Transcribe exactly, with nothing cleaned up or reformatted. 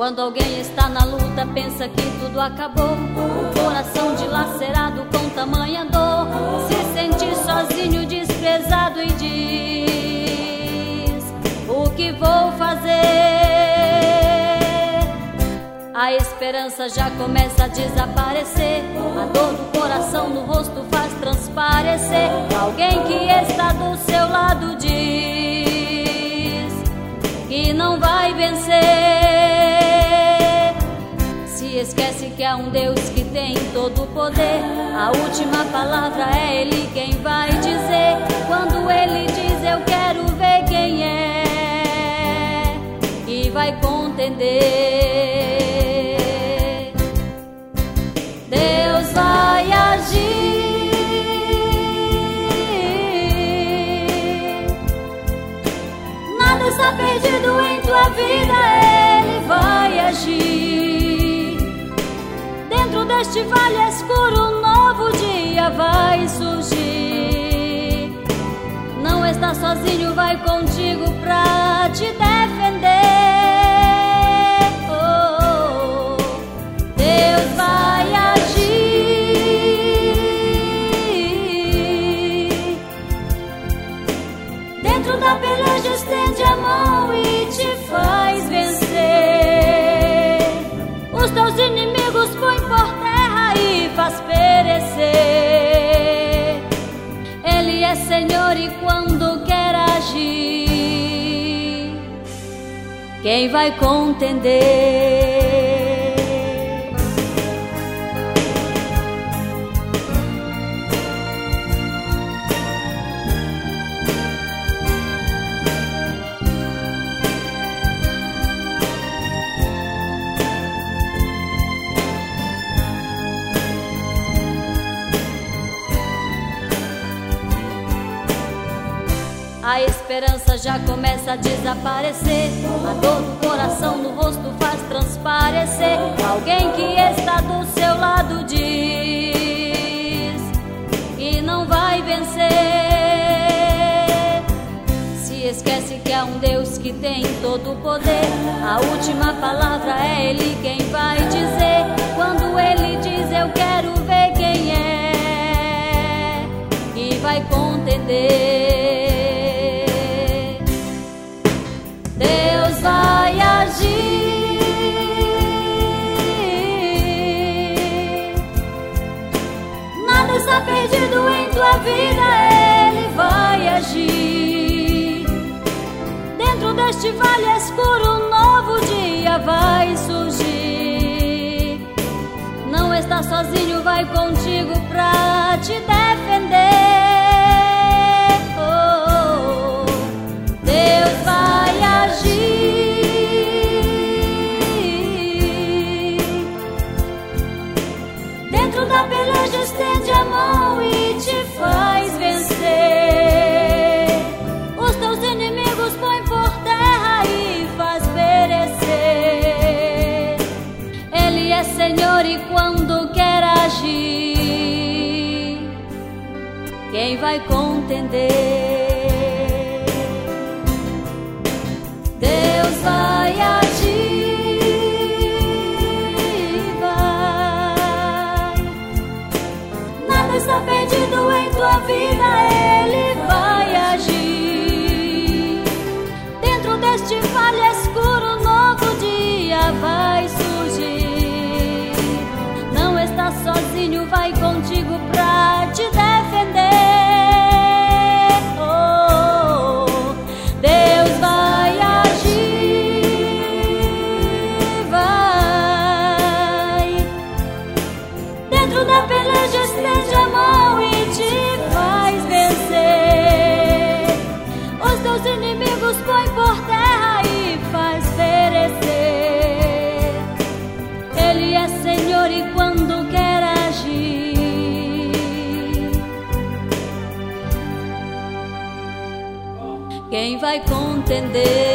Quando alguém está na luta, pensa que tudo acabou. O coração dilacerado com tamanha dor, se sente sozinho, desprezado e diz: o que vou fazer? A esperança já começa a desaparecer, a dor do coração no rosto faz transparecer. Alguém que está do seu lado diz que não vai vencer. Se esquece que há um Deus que tem todo o poder. A última palavra é Ele quem vai dizer. Quando Ele diz eu quero ver quem é que vai contender. Deus vai agir. Nada está perdido em tua vida, Ele vai agir. Dentro deste vale escuro, um novo dia vai surgir. Não está sozinho, vai contigo pra te defender. Oh, Deus vai agir. Dentro da peleja estende a mão e te faz vencer. Os teus inimigos põe por terra e faz perecer. Ele é Senhor e quando quer agir, quem vai contender? A esperança já começa a desaparecer, a dor do coração no rosto faz transparecer. Alguém que está do seu lado diz que não vai vencer. Se esquece que há um Deus que tem todo o poder. A última palavra é Ele quem vai dizer. Quando Ele diz eu quero ver quem é que vai contender. Deus vai agir. Nada está perdido em tua vida, Ele vai agir. Dentro deste vale escuro, um novo dia vai surgir. Não está sozinho, vai contigo pra te defender. Oh, Deus vai agir. Dentro da peleja estende a mão e te faz vencer. Os teus inimigos põe por terra e faz perecer. Ele é Senhor e quando quer agir, quem vai contender? Deus vai agir, vai. Nada está perdido em tua vida, Ele vai agir. Dentro deste vale escuro, um novo dia vai surgir. Não está sozinho, vai contigo pra te defender. Oh, Deus vai da peleja estende a mão e te faz vencer. Os teus inimigos põe por terra e faz perecer. Ele é Senhor e quando quer agir, quem vai contender?